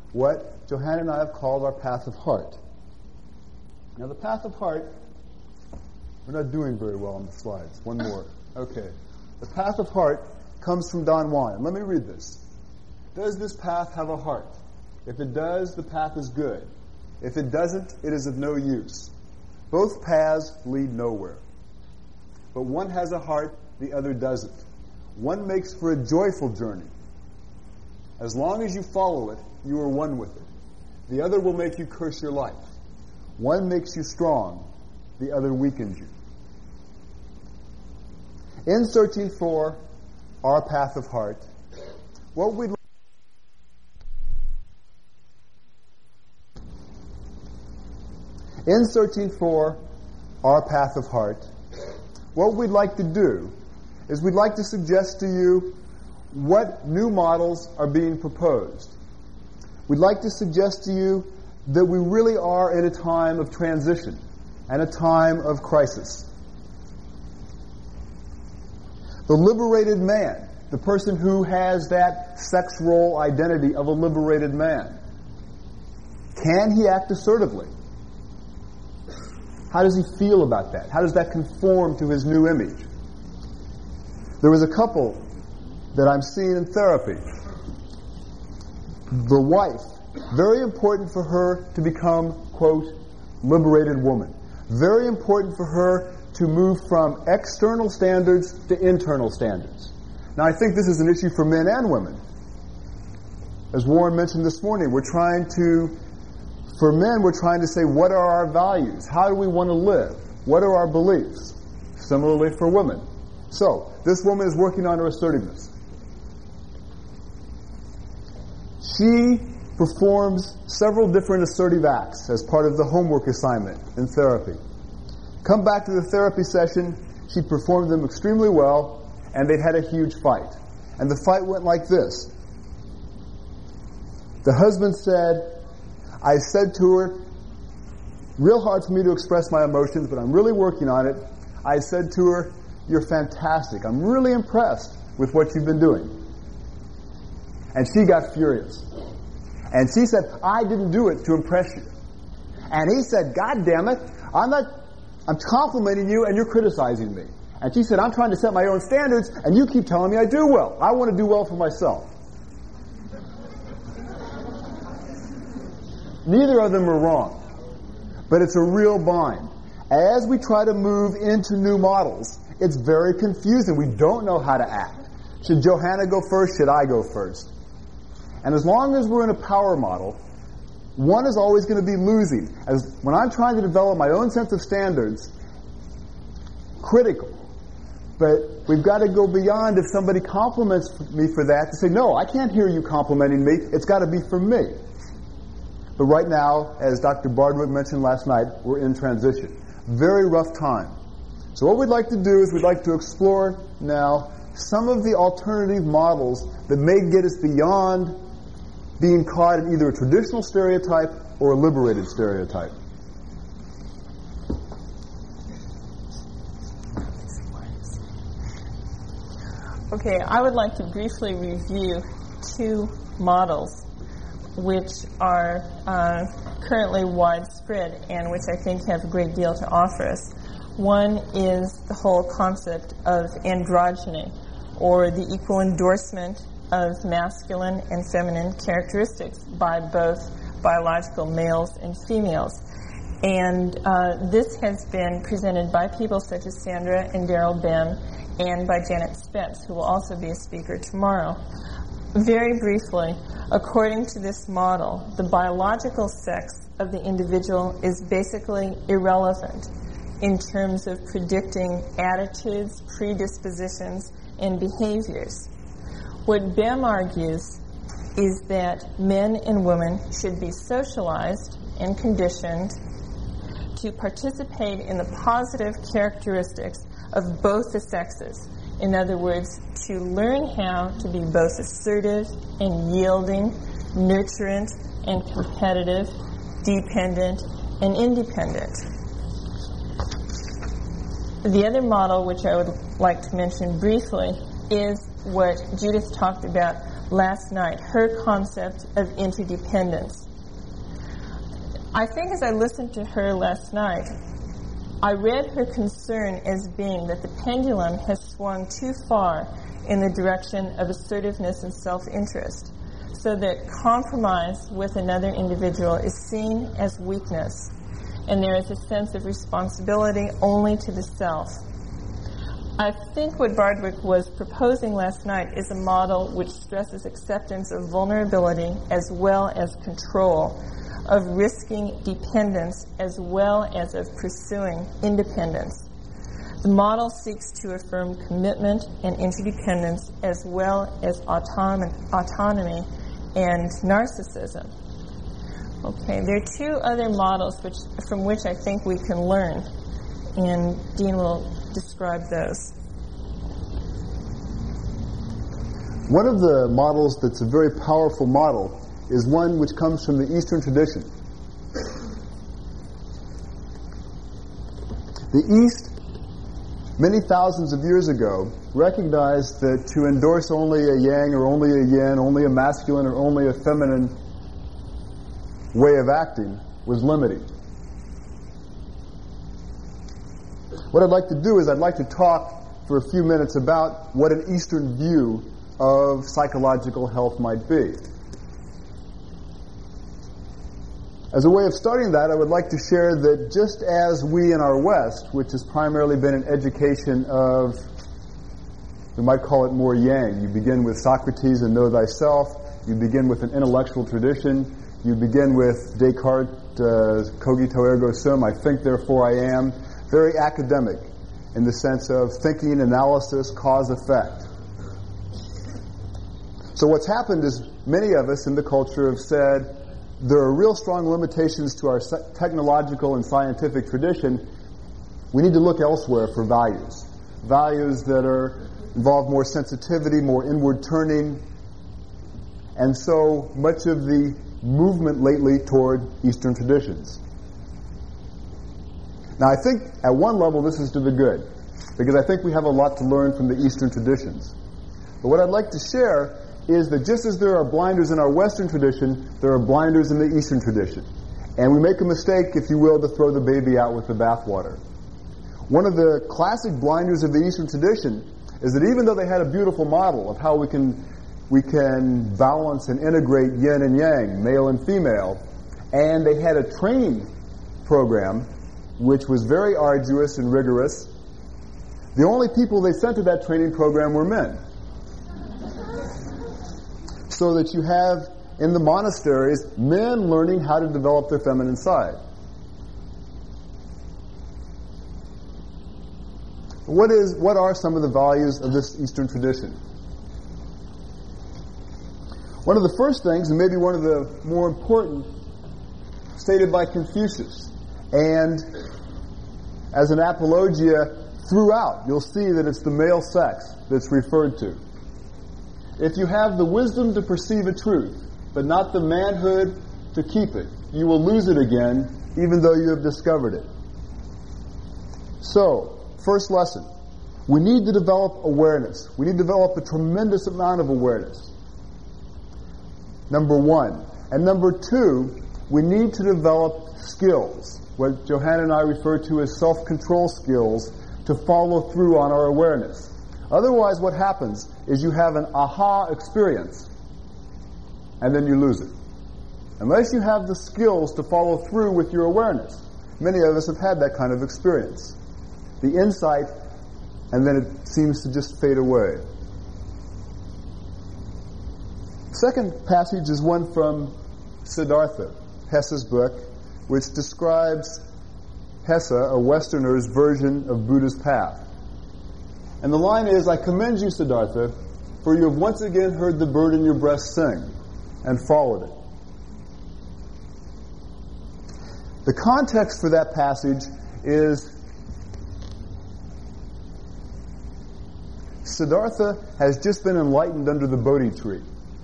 what Johanna and I have called our path of heart. Now, the path of heart, we're not doing very well on the slides. One more. Okay. The path of heart comes from Don Juan. And let me read this. Does this path have a heart? If it does, the path is good. If it doesn't, it is of no use. Both paths lead nowhere. But one has a heart, the other doesn't. One makes for a joyful journey. As long as you follow it, you are one with it. The other will make you curse your life. One makes you strong, the other weakens you. In searching for our path of heart, what we'd like to do is we'd like to suggest to you what new models are being proposed. We'd like to suggest to you that we really are in a time of transition and a time of crisis. The liberated man, the person who has that sex role identity of a liberated man, can he act assertively? How does he feel about that? How does that conform to his new image? There was a couple that I'm seeing in therapy. The wife, very important for her to become, quote, liberated woman. Very important for her to move from external standards to internal standards. Now, I think this is an issue for men and women. As Warren mentioned this morning, for men, we're trying to say, what are our values? How do we want to live? What are our beliefs? Similarly for women. So, this woman is working on her assertiveness. She performs several different assertive acts as part of the homework assignment in therapy. Come back to the therapy session, she performed them extremely well, and they'd had a huge fight. And the fight went like this. The husband said, I said to her, real hard for me to express my emotions, but I'm really working on it. I said to her, you're fantastic. I'm really impressed with what you've been doing. And she got furious. And she said, I didn't do it to impress you. And he said, God damn it, I'm complimenting you and you're criticizing me. And she said, I'm trying to set my own standards and you keep telling me I do well. I want to do well for myself. Neither of them are wrong. But it's a real bind. As we try to move into new models, it's very confusing. We don't know how to act. Should Johanna go first? Should I go first? And as long as we're in a power model, one is always going to be losing. As when I'm trying to develop my own sense of standards, critical. But we've got to go beyond if somebody compliments me for that to say, no, I can't hear you complimenting me. It's got to be for me. But right now, as Dr. Bardwick mentioned last night, we're in transition. Very rough time. So what we'd like to do is we'd like to explore now some of the alternative models that may get us beyond being caught in either a traditional stereotype or a liberated stereotype. Okay, I would like to briefly review two models which are currently widespread and which I think have a great deal to offer us. One is the whole concept of androgyny, or the equal endorsement of masculine and feminine characteristics by both biological males and females. And this has been presented by people such as Sandra and Daryl Bem and by Janet Spetz, who will also be a speaker tomorrow. Very briefly, according to this model, the biological sex of the individual is basically irrelevant in terms of predicting attitudes, predispositions, and behaviors. What Bem argues is that men and women should be socialized and conditioned to participate in the positive characteristics of both the sexes. In other words, to learn how to be both assertive and yielding, nurturant and competitive, dependent and independent. The other model, which I would like to mention briefly, is what Judith talked about last night, her concept of interdependence. I think as I listened to her last night, I read her concern as being that the pendulum has swung too far in the direction of assertiveness and self-interest, so that compromise with another individual is seen as weakness, and there is a sense of responsibility only to the self. I think what Bardwick was proposing last night is a model which stresses acceptance of vulnerability as well as control, of risking dependence as well as of pursuing independence. The model seeks to affirm commitment and interdependence as well as autonomy and narcissism. Okay, there are two other models from which I think we can learn, and Dean will describe those. One of the models that's a very powerful model is one which comes from the Eastern tradition. The East, many thousands of years ago, recognized that to endorse only a yang or only a yin, only a masculine or only a feminine way of acting was limiting. What I'd like to do is I'd like to talk for a few minutes about what an Eastern view of psychological health might be. As a way of starting that, I would like to share that just as we in our West, which has primarily been an education of, we might call it more yang. You begin with Socrates and know thyself. You begin with an intellectual tradition. You begin with Descartes, cogito ergo sum, I think therefore I am. Very academic in the sense of thinking, analysis, cause, effect. So what's happened is many of us in the culture have said there are real strong limitations to our technological and scientific tradition. We need to look elsewhere for values. Values that involve more sensitivity, more inward turning. And so much of the movement lately toward Eastern traditions. Now I think at one level this is to the good, because I think we have a lot to learn from the Eastern traditions. But what I'd like to share is that just as there are blinders in our Western tradition, there are blinders in the Eastern tradition. And we make a mistake, if you will, to throw the baby out with the bathwater. One of the classic blinders of the Eastern tradition is that even though they had a beautiful model of how we can balance and integrate yin and yang, male and female, and they had a training program which was very arduous and rigorous, the only people they sent to that training program were men. So that you have, in the monasteries, men learning how to develop their feminine side. What are some of the values of this Eastern tradition? One of the first things, and maybe one of the more important, stated by Confucius, and as an apologia throughout, you'll see that it's the male sex that's referred to. If you have the wisdom to perceive a truth, but not the manhood to keep it, you will lose it again, even though you have discovered it. So, first lesson, we need to develop awareness. We need to develop a tremendous amount of awareness. Number one. And number two, we need to develop skills, what Johanna and I refer to as self-control skills, to follow through on our awareness. Otherwise, what happens is you have an aha experience, and then you lose it. Unless you have the skills to follow through with your awareness. Many of us have had that kind of experience. The insight, and then it seems to just fade away. Second passage is one from Siddhartha, Hesse's book, which describes Hesse, a Westerner's version of Buddha's path. And the line is, I commend you, Siddhartha, for you have once again heard the bird in your breast sing and followed it. The context for that passage is Siddhartha has just been enlightened under the Bodhi tree.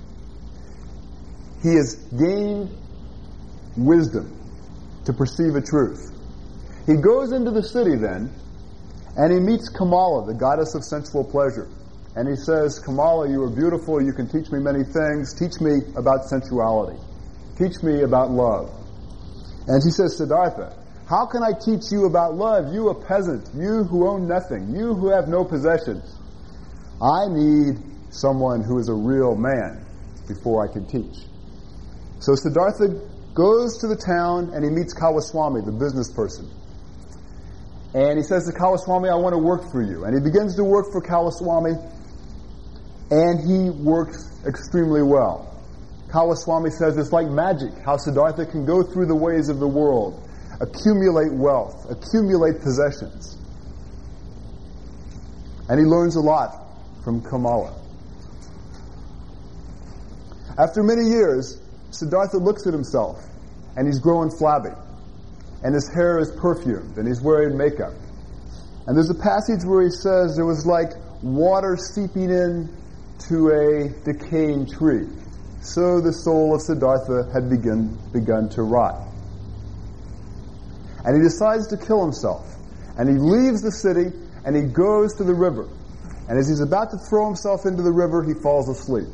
He has gained wisdom to perceive a truth. He goes into the city then, and he meets Kamala, the goddess of sensual pleasure. And he says, Kamala, you are beautiful. You can teach me many things. Teach me about sensuality. Teach me about love. And she says, Siddhartha, how can I teach you about love? You a peasant. You who own nothing. You who have no possessions. I need someone who is a real man before I can teach. So Siddhartha goes to the town and he meets Kawaswami, the business person. And he says to Kawaswami, I want to work for you. And he begins to work for Kawaswami, and he works extremely well. Kawaswami says it's like magic how Siddhartha can go through the ways of the world, accumulate wealth, accumulate possessions. And he learns a lot from Kamala. After many years, Siddhartha looks at himself, and he's growing flabby. And his hair is perfumed, and he's wearing makeup. And there's a passage where he says there was like water seeping in to a decaying tree. So the soul of Siddhartha had begun to rot. And he decides to kill himself. And he leaves the city, and he goes to the river. And as he's about to throw himself into the river, he falls asleep.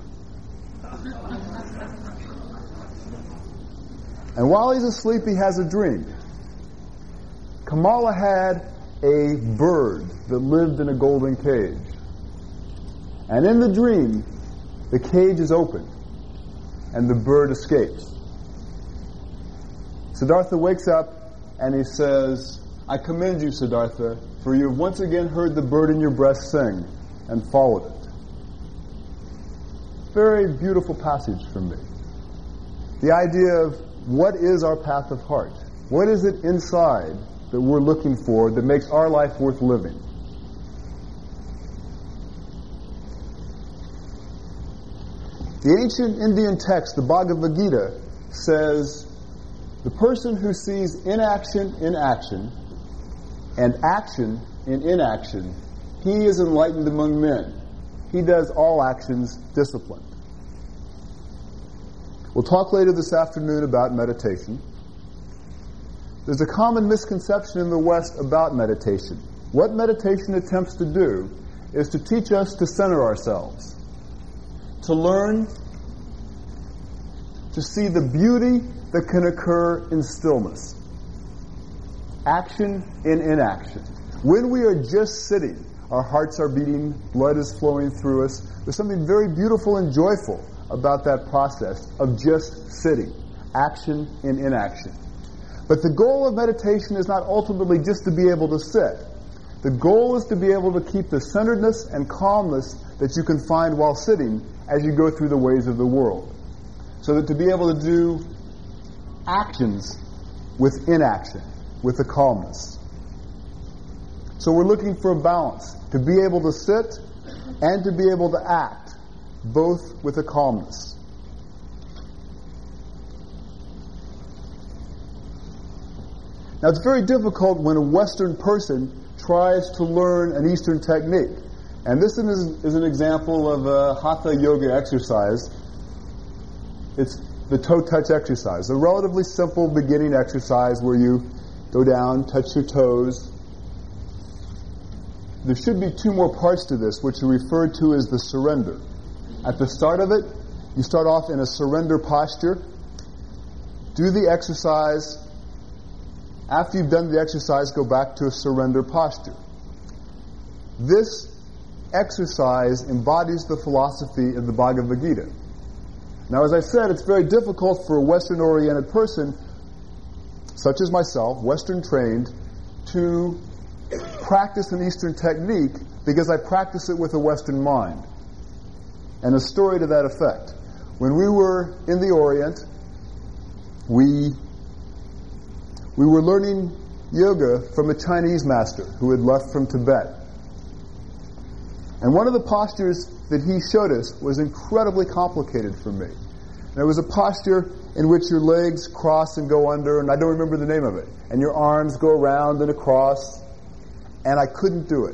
And while he's asleep, he has a dream. Kamala had a bird that lived in a golden cage. And in the dream, the cage is opened, and the bird escapes. Siddhartha wakes up, and he says, I commend you, Siddhartha, for you have once again heard the bird in your breast sing, and followed it. Very beautiful passage from me. The idea of what is our path of heart? What is it inside that we're looking for that makes our life worth living? The ancient Indian text, the Bhagavad Gita, says, the person who sees inaction in action and action in inaction, he is enlightened among men. He does all actions disciplined. We'll talk later this afternoon about meditation. There's a common misconception in the West about meditation. What meditation attempts to do is to teach us to center ourselves, to learn to see the beauty that can occur in stillness. Action in inaction. When we are just sitting, our hearts are beating, blood is flowing through us. There's something very beautiful and joyful about that process of just sitting. Action in inaction. But the goal of meditation is not ultimately just to be able to sit. The goal is to be able to keep the centeredness and calmness that you can find while sitting as you go through the ways of the world. So that to be able to do actions with inaction, with a calmness. So we're looking for a balance, to be able to sit and to be able to act, both with a calmness. Now it's very difficult when a Western person tries to learn an Eastern technique. And this is an example of a Hatha yoga exercise. It's the toe touch exercise, a relatively simple beginning exercise where you go down, touch your toes. There should be two more parts to this, which are referred to as the surrender. At the start of it, you start off in a surrender posture. Do the exercise. After you've done the exercise, go back to a surrender posture. This exercise embodies the philosophy of the Bhagavad Gita. Now, as I said, it's very difficult for a Western-oriented person, such as myself, Western-trained, to practice an Eastern technique because I practice it with a Western mind. And a story to that effect. When we were in the Orient, we were learning yoga from a Chinese master who had left from Tibet. And one of the postures that he showed us was incredibly complicated for me. There was a posture in which your legs cross and go under, and I don't remember the name of it, and your arms go around and across, and I couldn't do it.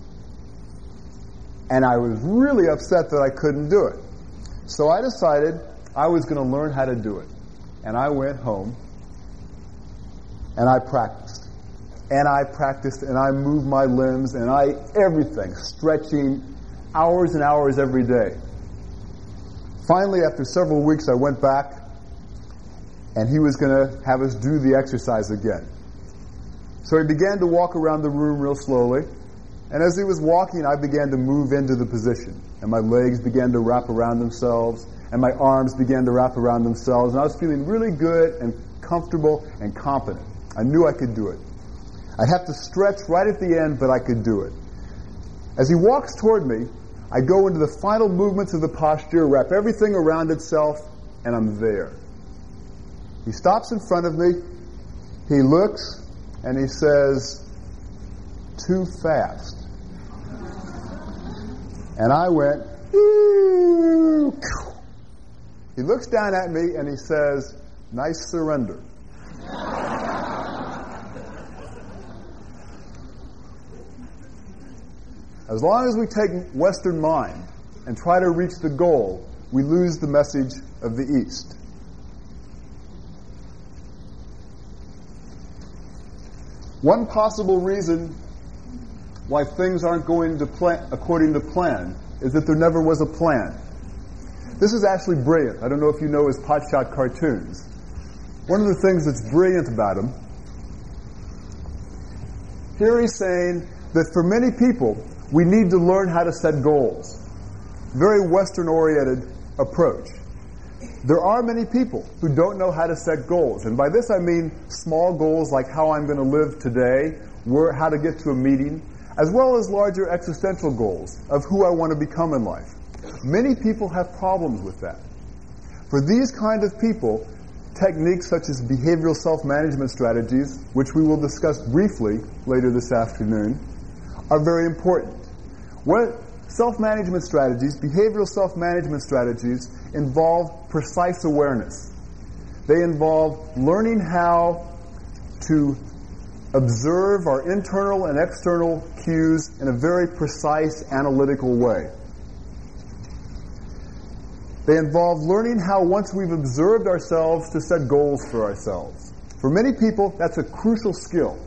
And I was really upset that I couldn't do it. So I decided I was going to learn how to do it. And I went home, and I practiced. And I practiced, and I moved my limbs, and everything, stretching. hours and hours every day. Finally, after several weeks, I went back, and he was going to have us do the exercise again. So he began to walk around the room real slowly, and as he was walking, I began to move into the position, and my legs began to wrap around themselves, and my arms began to wrap around themselves, and I was feeling really good and comfortable and competent. I knew I could do it. I'd have to stretch right at the end, but I could do it. As he walks toward me, I go into the final movements of the posture, wrap everything around itself, and I'm there. He stops in front of me, he looks, and he says, "Too fast." And I went, "Ew." He looks down at me and he says, "Nice surrender." As long as we take Western mind and try to reach the goal, we lose the message of the East. One possible reason why things aren't going to according to plan is that there never was a plan. This is actually brilliant. I don't know if you know his Potshot cartoons. One of the things that's brilliant about him, here he's saying that for many people, we need to learn how to set goals. Very Western-oriented approach. There are many people who don't know how to set goals. And by this I mean small goals like how I'm going to live today, how to get to a meeting, as well as larger existential goals of who I want to become in life. Many people have problems with that. For these kind of people, techniques such as behavioral self-management strategies, which we will discuss briefly later this afternoon, are very important. What self-management strategies, behavioral self-management strategies, involve precise awareness. They involve learning how to observe our internal and external cues in a very precise, analytical way. They involve learning how, once we've observed ourselves, to set goals for ourselves. For many people, that's a crucial skill.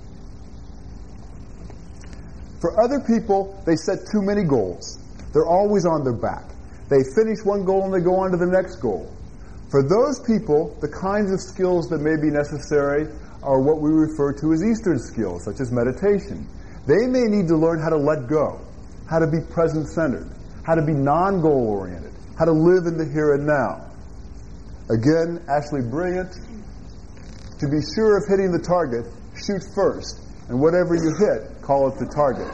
For other people, they set too many goals. They're always on their back. They finish one goal and they go on to the next goal. For those people, the kinds of skills that may be necessary are what we refer to as Eastern skills, such as meditation. They may need to learn how to let go, how to be present-centered, how to be non-goal-oriented, how to live in the here and now. Again, Ashley Brilliant, to be sure of hitting the target, shoot first, and whatever you hit, call it the target.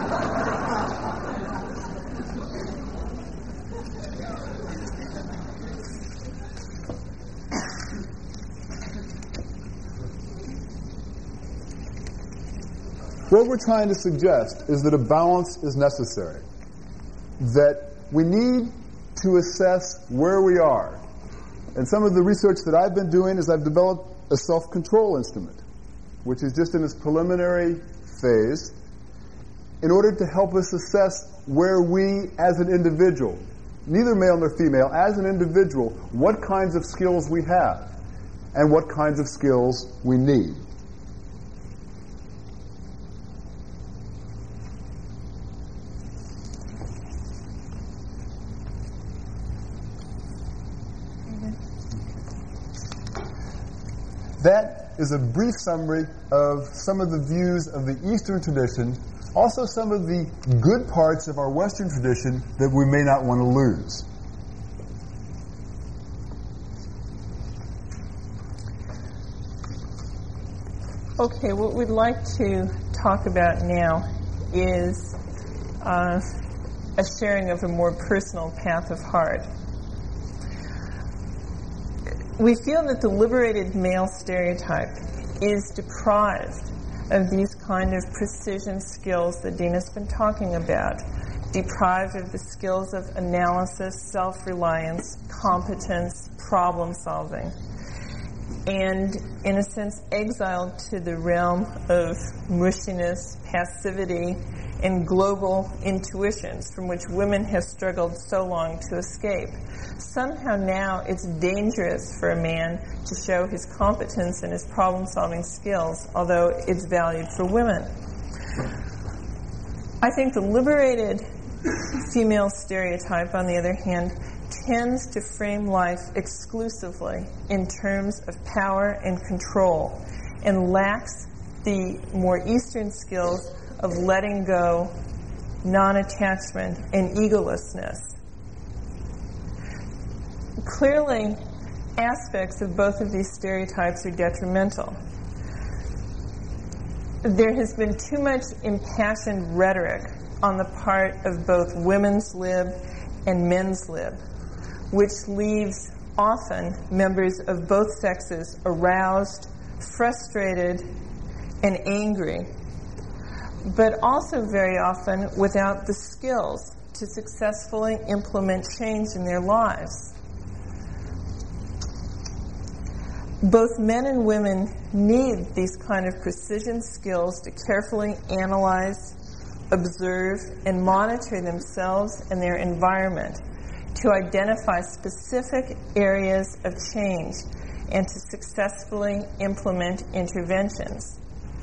What we're trying to suggest is that a balance is necessary, that we need to assess where we are. And some of the research that I've been doing is I've developed a self-control instrument, which is just in its preliminary phase, in order to help us assess where we, as an individual, neither male nor female, as an individual, what kinds of skills we have and what kinds of skills we need. That is a brief summary of some of the views of the Eastern tradition, also some of the good parts of our Western tradition that we may not want to lose. Okay, what we'd like to talk about now is a sharing of a more personal path of heart. We feel that the liberated male stereotype is deprived of these kind of precision skills that Dina's been talking about, deprived of the skills of analysis, self-reliance, competence, problem-solving, and, in a sense, exiled to the realm of mushiness, passivity, and global intuitions from which women have struggled so long to escape. Somehow now it's dangerous for a man to show his competence and his problem-solving skills, although it's valued for women. I think the liberated female stereotype, on the other hand, tends to frame life exclusively in terms of power and control and lacks the more Eastern skills of letting go, non-attachment, and egolessness. Clearly, aspects of both of these stereotypes are detrimental. There has been too much impassioned rhetoric on the part of both women's lib and men's lib, which leaves often members of both sexes aroused, frustrated, and angry, but also very often without the skills to successfully implement change in their lives. Both men and women need these kind of precision skills to carefully analyze, observe, and monitor themselves and their environment, to identify specific areas of change, and to successfully implement interventions.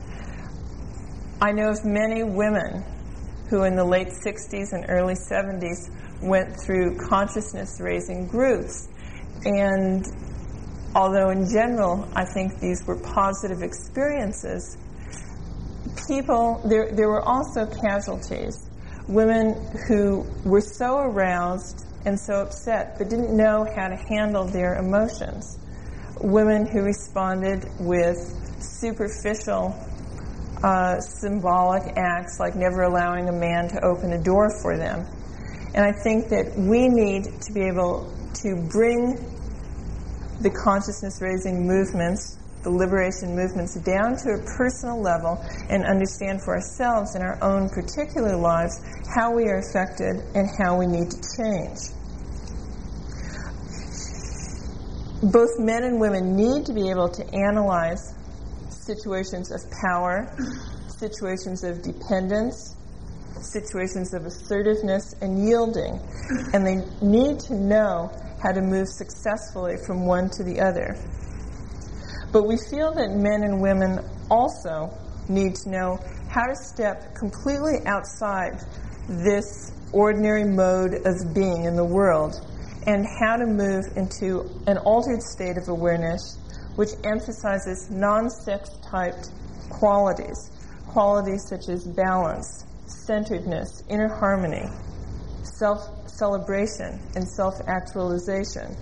I know of many women who in the late 60s and early 70s went through consciousness-raising groups, and although in general I think these were positive experiences, there were also casualties. Women who were so aroused and so upset but didn't know how to handle their emotions. Women who responded with superficial symbolic acts like never allowing a man to open a door for them. And I think that we need to be able to bring the consciousness-raising movements, the liberation movements, down to a personal level and understand for ourselves in our own particular lives how we are affected and how we need to change. Both men and women need to be able to analyze situations of power, situations of dependence, situations of assertiveness and yielding, and they need to know how to move successfully from one to the other. But we feel that men and women also need to know how to step completely outside this ordinary mode of being in the world and how to move into an altered state of awareness which emphasizes non-sex-typed qualities such as balance, centeredness, inner harmony, self-celebration, and self-actualization,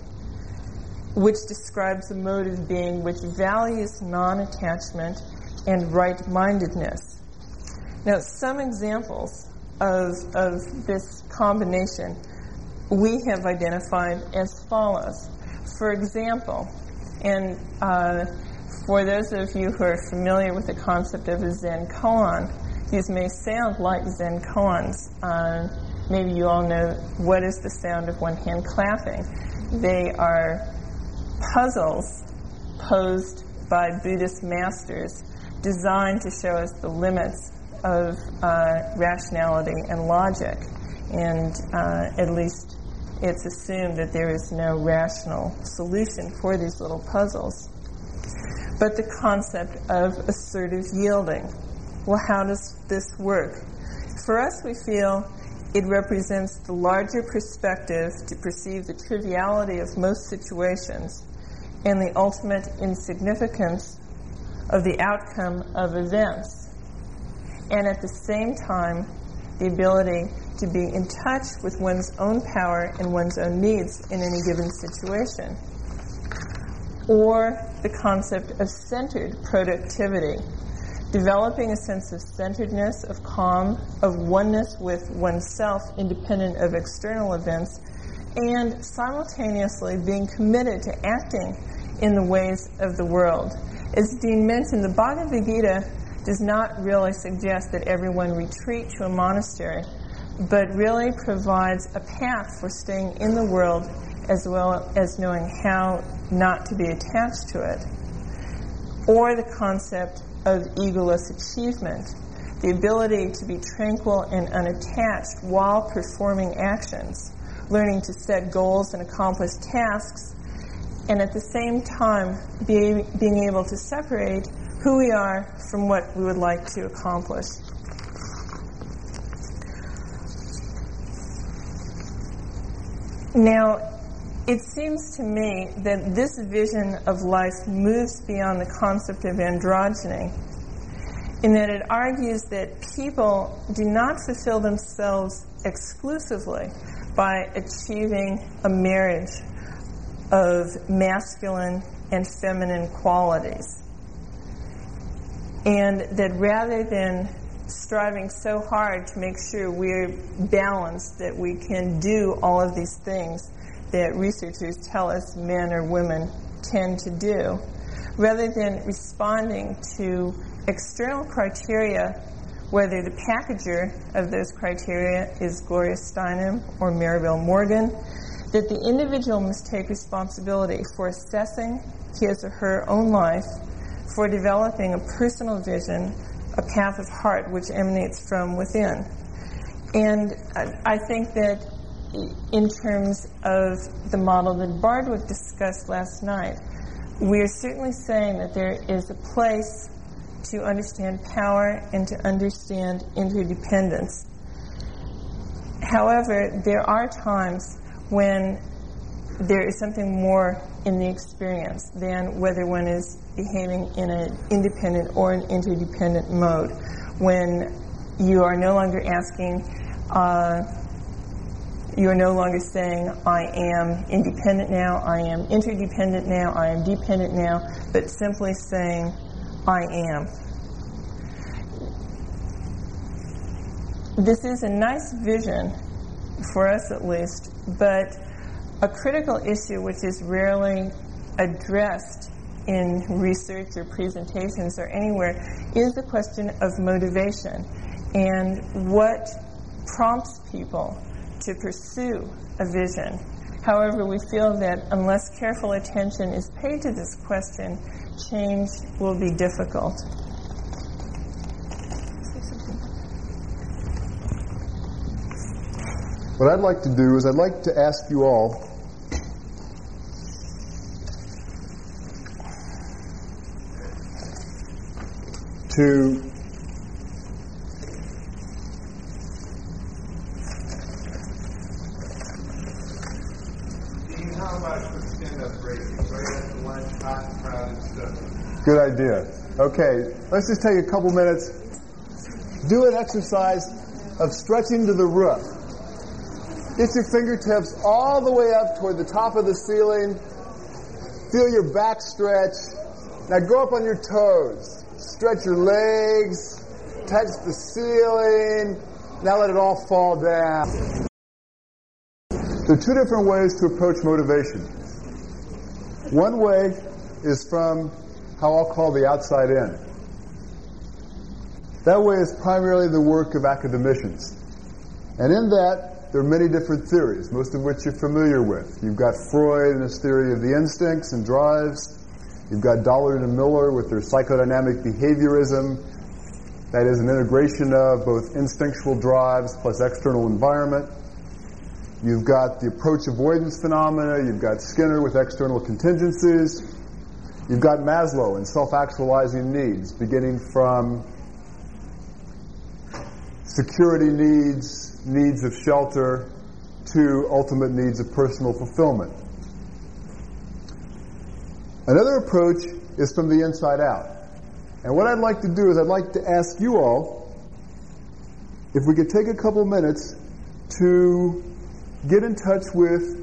which describes a mode of being which values non-attachment and right-mindedness. Now, some examples of this combination we have identified as follows. For example, and for those of you who are familiar with the concept of a Zen koan, these may sound like Zen koans. Maybe you all know what is the sound of one hand clapping. They are puzzles posed by Buddhist masters designed to show us the limits of rationality and logic. And at least it's assumed that there is no rational solution for these little puzzles. But the concept of assertive yielding. Well, how does this work? For us, we feel it represents the larger perspective to perceive the triviality of most situations and the ultimate insignificance of the outcome of events. And at the same time, the ability to be in touch with one's own power and one's own needs in any given situation. Or the concept of centered productivity, developing a sense of centeredness, of calm, of oneness with oneself independent of external events, and simultaneously being committed to acting in the ways of the world. As Dean mentioned, the Bhagavad Gita does not really suggest that everyone retreat to a monastery, but really provides a path for staying in the world as well as knowing how not to be attached to it. Or the concept of egoless achievement, the ability to be tranquil and unattached while performing actions, learning to set goals and accomplish tasks, and at the same time being able to separate who we are from what we would like to accomplish. Now, it seems to me that this vision of life moves beyond the concept of androgyny, in that it argues that people do not fulfill themselves exclusively by achieving a marriage of masculine and feminine qualities, and that rather than striving so hard to make sure we're balanced, that we can do all of these things that researchers tell us men or women tend to do, rather than responding to external criteria, whether the packager of those criteria is Gloria Steinem or Maribel Morgan, that the individual must take responsibility for assessing his or her own life, for developing a personal vision, a path of heart which emanates from within. And I think that in terms of the model that Bardwick discussed last night, we are certainly saying that there is a place to understand power and to understand interdependence. However, there are times when there is something more in the experience than whether one is behaving in an independent or an interdependent mode. When you are no longer asking, you are no longer saying, I am independent now, I am interdependent now, I am dependent now, but simply saying, I am. This is a nice vision, for us at least, but a critical issue which is rarely addressed in research or presentations or anywhere is the question of motivation and what prompts people to pursue a vision. However, we feel that unless careful attention is paid to this question, change will be difficult. What I'd like to do is I'd like to ask you all to how about a quick stand-up break? Right after lunch, hot and crowded stuff. Good idea. Okay, let's just take a couple minutes. Do an exercise of stretching to the roof. Get your fingertips all the way up toward the top of the ceiling. Feel your back stretch. Now go up on your toes. Stretch your legs. Touch the ceiling. Now let it all fall down. There are two different ways to approach motivation. One way is from how I'll call the outside in. That way is primarily the work of academicians. And in that, there are many different theories, most of which you're familiar with. You've got Freud and his theory of the instincts and drives. You've got Dollard and Miller with their psychodynamic behaviorism. That is an integration of both instinctual drives plus external environment. You've got the approach avoidance phenomena. You've got Skinner with external contingencies. You've got Maslow and self-actualizing needs, beginning from security needs, needs of shelter, to ultimate needs of personal fulfillment. Another approach is from the inside out. And what I'd like to do is I'd like to ask you all if we could take a couple minutes to get in touch with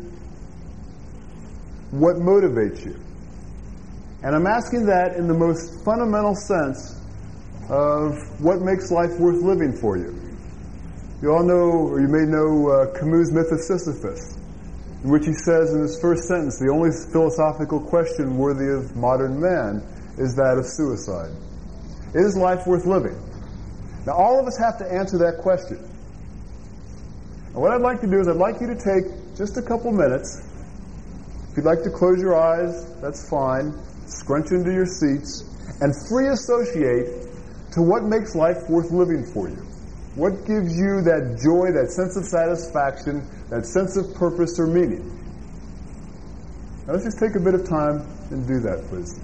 what motivates you. And I'm asking that in the most fundamental sense of what makes life worth living for you. You all know, or you may know, Camus' myth of Sisyphus, in which he says in his first sentence, the only philosophical question worthy of modern man is that of suicide. Is life worth living? Now, all of us have to answer that question. And what I'd like to do is I'd like you to take just a couple minutes. If you'd like to close your eyes, that's fine. Scrunch into your seats and free associate to what makes life worth living for you. What gives you that joy, that sense of satisfaction, that sense of purpose or meaning? Now let's just take a bit of time and do that, please.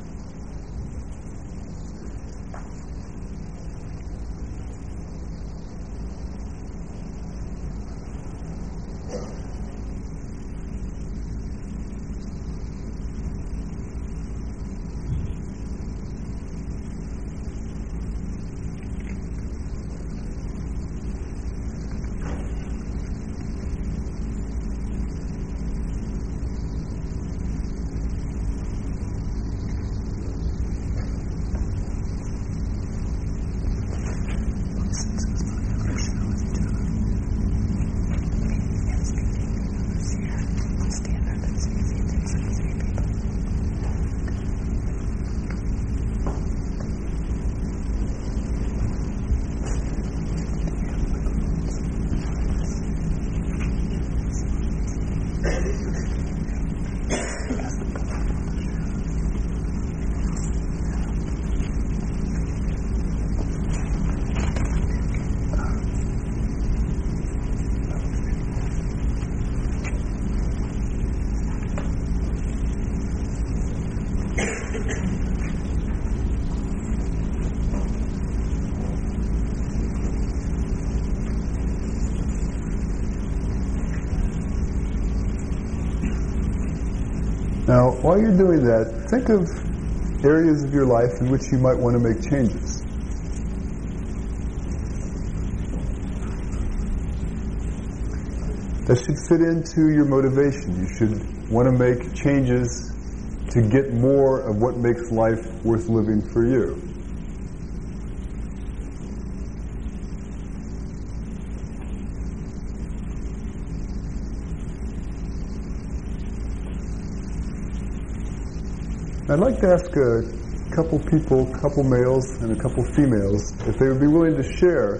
Now, while you're doing that, think of areas of your life in which you might want to make changes. That should fit into your motivation. You should want to make changes to get more of what makes life worth living for you. I'd like to ask a couple people, couple males and a couple females, if they would be willing to share